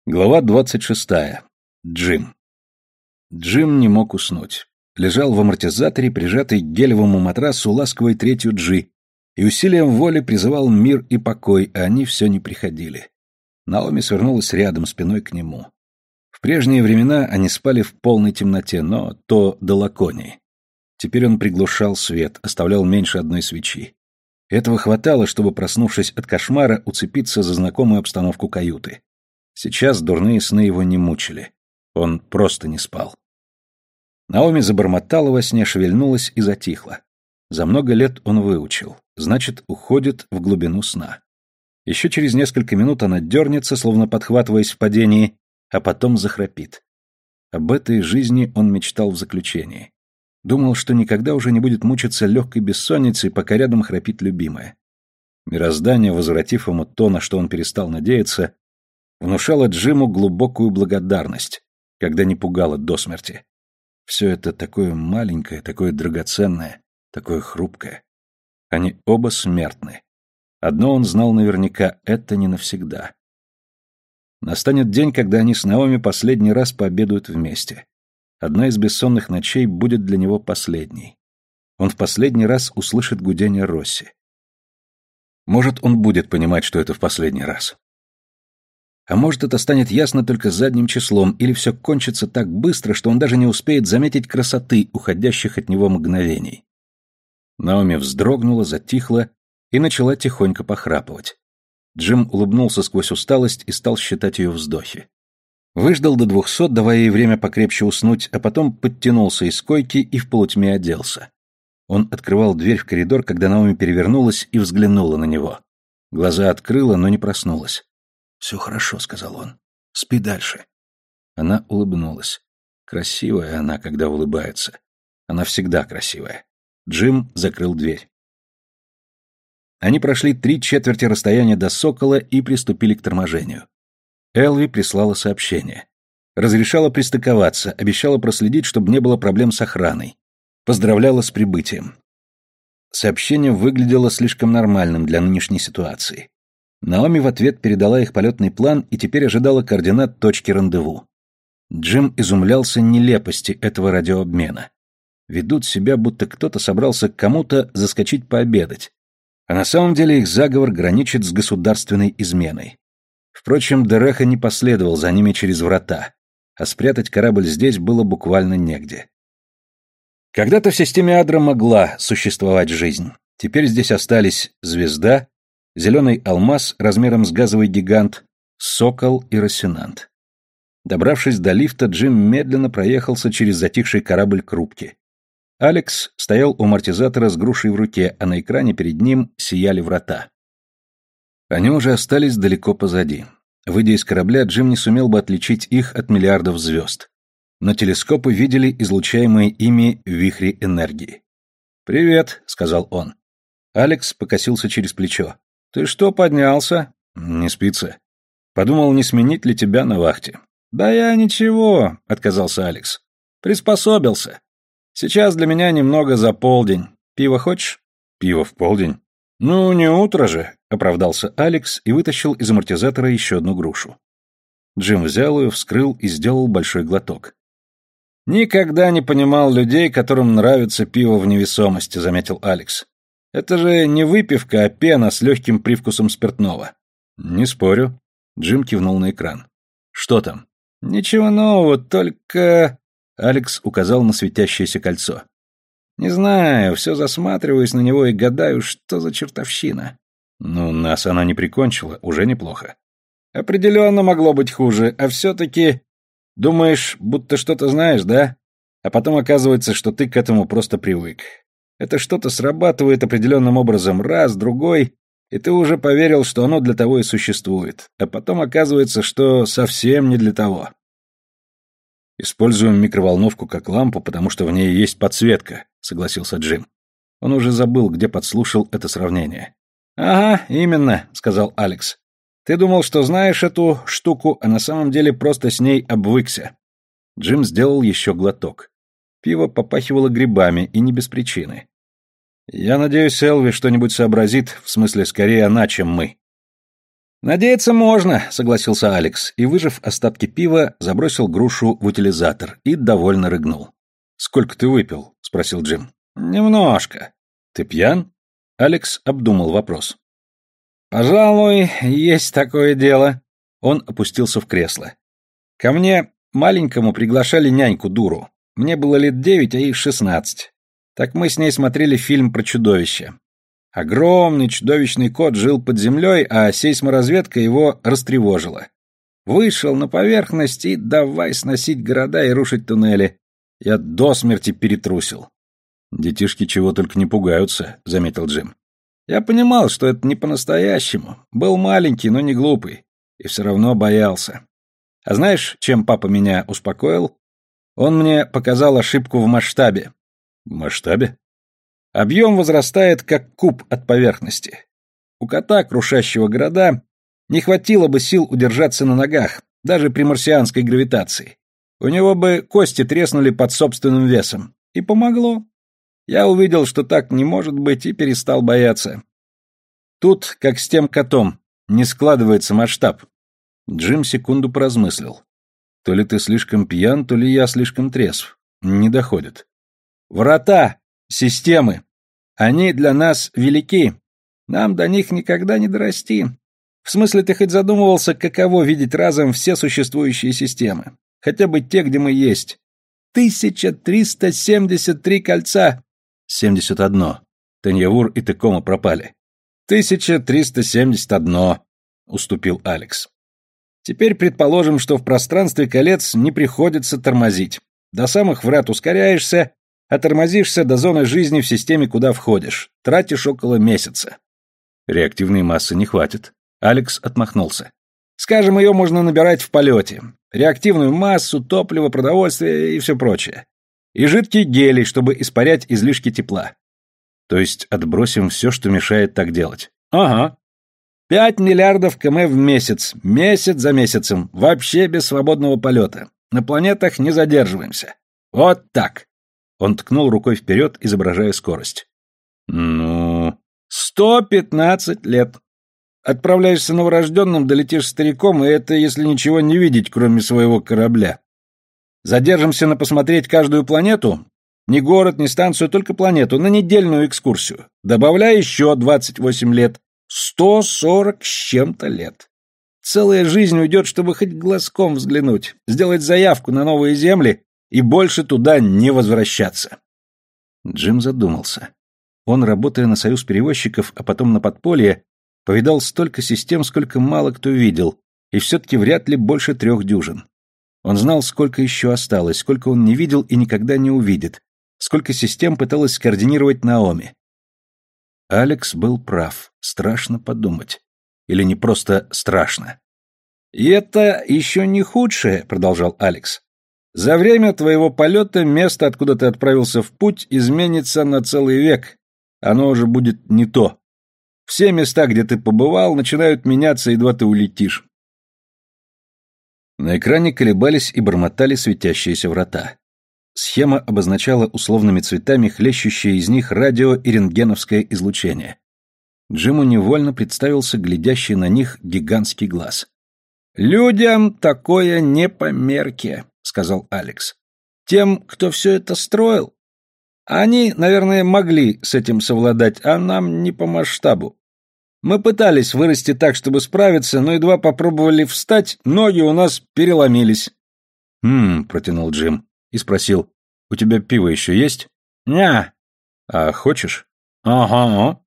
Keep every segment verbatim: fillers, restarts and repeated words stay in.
Глава двадцать шестая. Джим. Джим не мог уснуть. Лежал в амортизаторе, прижатый к гелевому матрасу ласковой третью Джи, и усилием воли призывал мир и покой, а они все не приходили. Наоми свернулась рядом, спиной к нему. В прежние времена они спали в полной темноте, но то до лаконии. Теперь он приглушал свет, оставлял меньше одной свечи. Этого хватало, чтобы, проснувшись от кошмара, уцепиться за знакомую обстановку каюты. Сейчас дурные сны его не мучили. Он просто не спал. Наоми забормотала во сне, шевельнулась и затихла. За много лет он выучил. Значит, уходит в глубину сна. Еще через несколько минут она дернется, словно подхватываясь в падении, а потом захрапит. Об этой жизни он мечтал в заключении. Думал, что никогда уже не будет мучиться легкой бессонницей, пока рядом храпит любимая. Мироздание, возвратив ему то, на что он перестал надеяться, внушало Джиму глубокую благодарность, когда не пугало до смерти. Все это такое маленькое, такое драгоценное, такое хрупкое. Они оба смертны. Одно он знал наверняка — это не навсегда. Настанет день, когда они с Наоми последний раз пообедают вместе. Одна из бессонных ночей будет для него последней. Он в последний раз услышит гудение Росси. Может, он будет понимать, что это в последний раз. А может, это станет ясно только задним числом, или все кончится так быстро, что он даже не успеет заметить красоты уходящих от него мгновений. Наоми вздрогнула, затихла и начала тихонько похрапывать. Джим улыбнулся сквозь усталость и стал считать ее вздохи. Выждал до двухсот, давая ей время покрепче уснуть, а потом подтянулся из койки и в полутьме оделся. Он открывал дверь в коридор, когда Наоми перевернулась и взглянула на него. Глаза открыла, но не проснулась. «Все хорошо», — сказал он. «Спи дальше». Она улыбнулась. Красивая она, когда улыбается. Она всегда красивая. Джим закрыл дверь. Они прошли три четверти расстояния до Сокола и приступили к торможению. Элви прислала сообщение. Разрешала пристыковаться, обещала проследить, чтобы не было проблем с охраной. Поздравляла с прибытием. Сообщение выглядело слишком нормальным для нынешней ситуации. Наоми в ответ передала их полетный план и теперь ожидала координат точки рандеву. Джим изумлялся нелепости этого радиообмена. Ведут себя, будто кто-то собрался к кому-то заскочить пообедать. А на самом деле их заговор граничит с государственной изменой. Впрочем, Дереха не последовал за ними через врата, а спрятать корабль здесь было буквально негде. Когда-то в системе Адра могла существовать жизнь. Теперь здесь остались звезда, зеленый алмаз размером с газовый гигант, сокол и рассенант. Добравшись до лифта, Джим медленно проехался через затихший корабль к рубке. Алекс стоял у амортизатора с грушей в руке, а на экране перед ним сияли врата. Они уже остались далеко позади. Выйдя из корабля, Джим не сумел бы отличить их от миллиардов звезд. Но телескопы видели излучаемые ими вихри энергии. «Привет», — сказал он. Алекс покосился через плечо. «Ты что, поднялся?» «Не спится. Подумал, не сменить ли тебя на вахте». «Да я ничего», — отказался Алекс. «Приспособился. Сейчас для меня немного за полдень. Пиво хочешь?» «Пиво в полдень?» «Ну, не утро же», — оправдался Алекс и вытащил из амортизатора еще одну грушу. Джим взял ее, вскрыл и сделал большой глоток. «Никогда не понимал людей, которым нравится пиво в невесомости», — заметил Алекс. «Это же не выпивка, а пена с легким привкусом спиртного». «Не спорю», — Джим кивнул на экран. «Что там?» «Ничего нового, только...» Алекс указал на светящееся кольцо. «Не знаю, все засматриваюсь на него и гадаю, что за чертовщина». «Ну, нас она не прикончила, уже неплохо». «Определенно могло быть хуже, а все-таки... Думаешь, будто что-то знаешь, да? А потом оказывается, что ты к этому просто привык. Это что-то срабатывает определенным образом раз, другой, и ты уже поверил, что оно для того и существует, а потом оказывается, что совсем не для того». «Используем микроволновку как лампу, потому что в ней есть подсветка», — согласился Джим. Он уже забыл, где подслушал это сравнение. «Ага, именно», — сказал Алекс. «Ты думал, что знаешь эту штуку, а на самом деле просто с ней обвыкся». Джим сделал еще глоток. Пиво попахивало грибами, и не без причины. «Я надеюсь, Элви что-нибудь сообразит, в смысле, скорее она, чем мы». «Надеяться можно», — согласился Алекс, и, выжав остатки пива, забросил грушу в утилизатор и довольно рыгнул. «Сколько ты выпил?» — спросил Джим. «Немножко». «Ты пьян?» Алекс обдумал вопрос. «Пожалуй, есть такое дело». Он опустился в кресло. «Ко мне, маленькому, приглашали няньку-дуру. Мне было лет девять, а ей шестнадцать. Так мы с ней смотрели фильм про чудовище. Огромный чудовищный кот жил под землей, а сейсморазведка его растревожила. Вышел на поверхность и давай сносить города и рушить туннели. Я до смерти перетрусил». «Детишки чего только не пугаются», — заметил Джим. «Я понимал, что это не по-настоящему. Был маленький, но не глупый. И все равно боялся. А знаешь, чем папа меня успокоил? Он мне показал ошибку в масштабе». «В масштабе?» «Объем возрастает, как куб от поверхности. У кота, крушащего города, не хватило бы сил удержаться на ногах, даже при марсианской гравитации. У него бы кости треснули под собственным весом. И помогло. Я увидел, что так не может быть, и перестал бояться. Тут, как с тем котом, не складывается масштаб». Джим секунду поразмыслил. «То ли ты слишком пьян, то ли я слишком трезв. Не доходит». «Врата, системы. Они для нас велики. Нам до них никогда не дорасти. В смысле, ты хоть задумывался, каково видеть разом все существующие системы? Хотя бы те, где мы есть. тысяча триста семьдесят три кольца». «семьдесят одно. Таньявур и Текома пропали». «тысяча триста семьдесят одно», — уступил Алекс. «Теперь предположим, что в пространстве колец не приходится тормозить. До самых врат ускоряешься, а тормозишься до зоны жизни в системе, куда входишь. Тратишь около месяца». «Реактивной массы не хватит». Алекс отмахнулся. «Скажем, ее можно набирать в полете. Реактивную массу, топливо, продовольствие и все прочее. И жидкий гелий, чтобы испарять излишки тепла». «То есть отбросим все, что мешает так делать?» «Ага. Пять миллиардов км в месяц, месяц за месяцем, вообще без свободного полета. На планетах не задерживаемся. Вот так». Он ткнул рукой вперед, изображая скорость. «Ну...» «Сто пятнадцать лет. Отправляешься новорожденным, долетишь стариком, и это если ничего не видеть, кроме своего корабля. Задержимся на посмотреть каждую планету, ни город, ни станцию, только планету, на недельную экскурсию. Добавляй еще двадцать восемь лет. сто сорок с чем-то лет. Целая жизнь уйдет, чтобы хоть глазком взглянуть, сделать заявку на новые земли и больше туда не возвращаться». Джим задумался. Он, работая на союз перевозчиков, а потом на подполье, повидал столько систем, сколько мало кто видел, и все-таки вряд ли больше трех дюжин. Он знал, сколько еще осталось, сколько он не видел и никогда не увидит, сколько систем пыталась скоординировать Наоми. Алекс был прав, страшно подумать. Или не просто страшно. «И это еще не худшее», — продолжал Алекс. «За время твоего полета место, откуда ты отправился в путь, изменится на целый век. Оно уже будет не то. Все места, где ты побывал, начинают меняться, едва ты улетишь». На экране колебались и бормотали светящиеся врата. Схема обозначала условными цветами хлещущее из них радио и рентгеновское излучение. Джиму невольно представился глядящий на них гигантский глаз. «Людям такое не по мерке», — сказал Алекс. «Тем, кто все это строил. Они, наверное, могли с этим совладать, а нам не по масштабу. Мы пытались вырасти так, чтобы справиться, но едва попробовали встать, ноги у нас переломились». «Хм», — протянул Джим и спросил, «У тебя пиво еще есть?» «Ня». «А хочешь?» «Ага».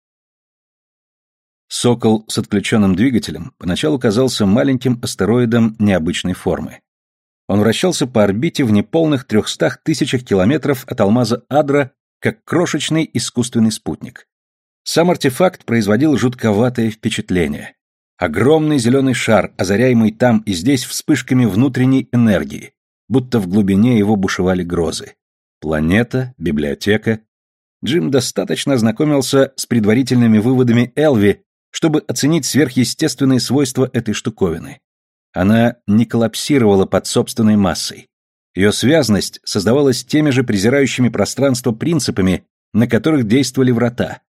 Сокол с отключенным двигателем поначалу казался маленьким астероидом необычной формы. Он вращался по орбите в неполных трехстах тысячах километров от алмаза Адра, как крошечный искусственный спутник. Сам артефакт производил жутковатое впечатление. Огромный зеленый шар, озаряемый там и здесь вспышками внутренней энергии, будто в глубине его бушевали грозы. Планета, библиотека. Джим достаточно ознакомился с предварительными выводами Элви, чтобы оценить сверхъестественные свойства этой штуковины. Она не коллапсировала под собственной массой. Ее связность создавалась теми же презирающими пространство принципами, на которых действовали врата.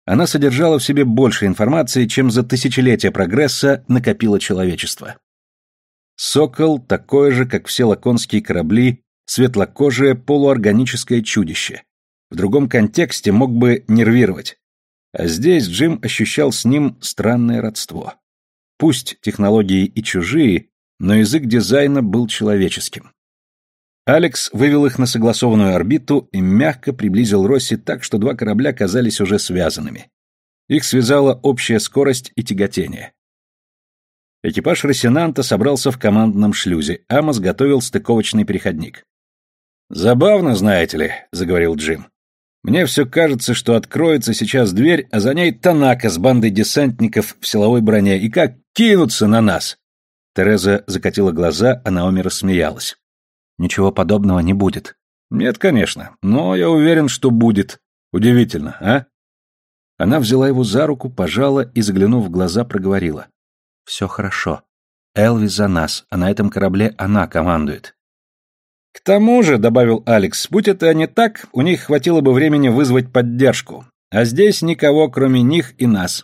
Она содержала в себе больше информации, чем за тысячелетия прогресса накопило человечество. «Сокол» такое же, как все лаконские корабли, светлокожее полуорганическое чудище. В другом контексте мог бы нервировать. А здесь Джим ощущал с ним странное родство. Пусть технологии и чужие, но язык дизайна был человеческим. Алекс вывел их на согласованную орбиту и мягко приблизил Росси так, что два корабля казались уже связанными. Их связала общая скорость и тяготение. Экипаж Рассенанта собрался в командном шлюзе, Амос готовил стыковочный переходник. «Забавно, знаете ли», — заговорил Джим. «Мне все кажется, что откроется сейчас дверь, а за ней Танака с бандой десантников в силовой броне, и как кинутся на нас!» Тереза закатила глаза, а Наоми рассмеялась. «Ничего подобного не будет». «Нет, конечно, но я уверен, что будет. Удивительно, а?» Она взяла его за руку, пожала и, заглянув в глаза, проговорила. «Все хорошо. Элви за нас, а на этом корабле она командует». «К тому же», — добавил Алекс, — «будь это не так, у них хватило бы времени вызвать поддержку. А здесь никого, кроме них и нас».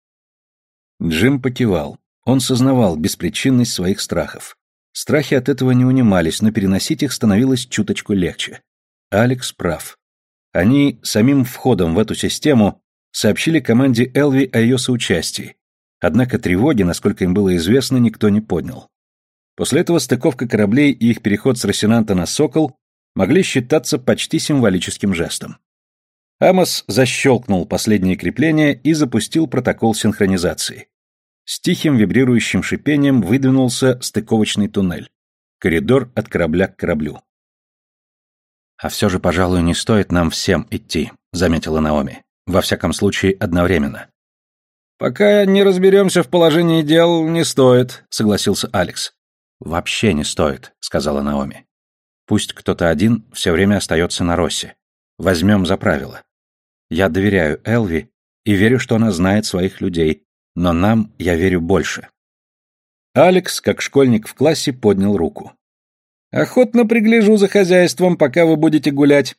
Джим покивал. Он сознавал беспричинность своих страхов. Страхи от этого не унимались, но переносить их становилось чуточку легче. Алекс прав. Они самим входом в эту систему сообщили команде Элви о ее соучастии. Однако тревоги, насколько им было известно, никто не поднял. После этого стыковка кораблей и их переход с Рассенанта на «Сокол» могли считаться почти символическим жестом. Амос защелкнул последние крепления и запустил протокол синхронизации. С тихим вибрирующим шипением выдвинулся стыковочный туннель. Коридор от корабля к кораблю. «А все же, пожалуй, не стоит нам всем идти», — заметила Наоми. «Во всяком случае, одновременно». «Пока не разберемся в положении дел, не стоит», — согласился Алекс. «Вообще не стоит», — сказала Наоми. «Пусть кто-то один все время остается на Росси. Возьмем за правило. Я доверяю Элви и верю, что она знает своих людей, но нам я верю больше». Алекс, как школьник в классе, поднял руку. «Охотно пригляжу за хозяйством, пока вы будете гулять».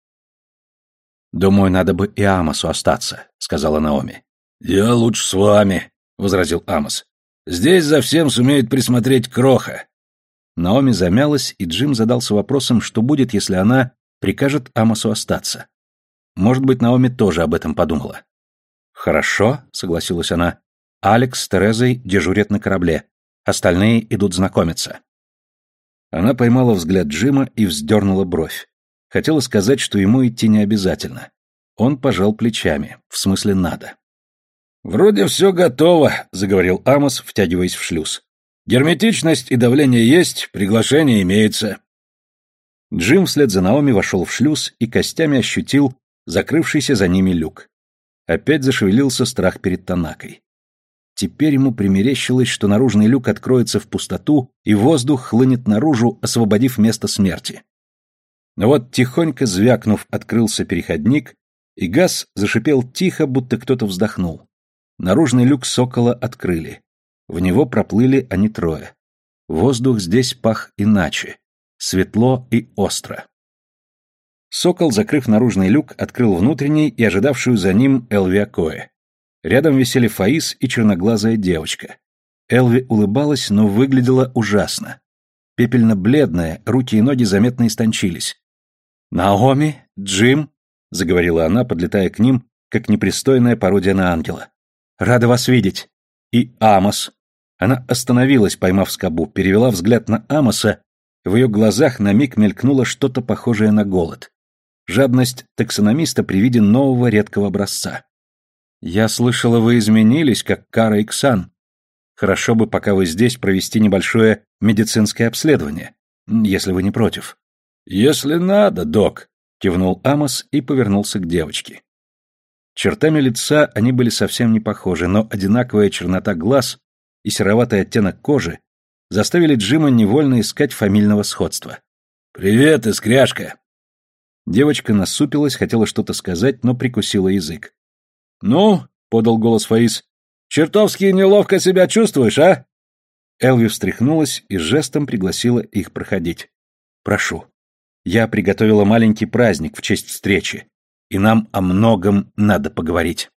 «Думаю, надо бы и Амосу остаться», — сказала Наоми. «Я лучше с вами», — возразил Амос. «Здесь за всем сумеет присмотреть Кроха». Наоми замялась, и Джим задался вопросом, что будет, если она прикажет Амосу остаться. Может быть, Наоми тоже об этом подумала. «Хорошо», — согласилась она. «Алекс с Терезой дежурят на корабле. Остальные идут знакомиться». Она поймала взгляд Джима и вздернула бровь. Хотела сказать, что ему идти не обязательно. Он пожал плечами, в смысле надо. «Вроде все готово», — заговорил Амос, втягиваясь в шлюз. «Герметичность и давление есть, приглашение имеется». Джим вслед за Наоми вошел в шлюз и костями ощутил закрывшийся за ними люк. Опять зашевелился страх перед Танакой. Теперь ему примерещилось, что наружный люк откроется в пустоту, и воздух хлынет наружу, освободив место смерти. Но вот, тихонько звякнув, открылся переходник, и газ зашипел тихо, будто кто-то вздохнул. Наружный люк «Сокола» открыли. В него проплыли они трое. Воздух здесь пах иначе. Светло и остро. «Сокол», закрыв наружный люк, открыл внутренний и ожидавшую за ним Элви Акоэ. Рядом висели Фаис и черноглазая девочка. Элви улыбалась, но выглядела ужасно. Пепельно-бледная, руки и ноги заметно истончились. «Наоми, Джим», — заговорила она, подлетая к ним, как непристойная пародия на ангела. «Рада вас видеть. И Амос». Она остановилась, поймав скобу, перевела взгляд на Амоса, в ее глазах на миг мелькнуло что-то похожее на голод. Жадность таксономиста при виде нового редкого образца. «Я слышала, вы изменились, как Кара Иксан. Хорошо бы, пока вы здесь, провести небольшое медицинское обследование, если вы не против». «Если надо, док», — кивнул Амос и повернулся к девочке. Чертами лица они были совсем не похожи, но одинаковая чернота глаз и сероватый оттенок кожи заставили Джима невольно искать фамильного сходства. «Привет, искряшка!» Девочка насупилась, хотела что-то сказать, но прикусила язык. «Ну», — подал голос Фаис, — «чертовски неловко себя чувствуешь, а?» Элви встряхнулась и жестом пригласила их проходить. «Прошу. Я приготовила маленький праздник в честь встречи, и нам о многом надо поговорить».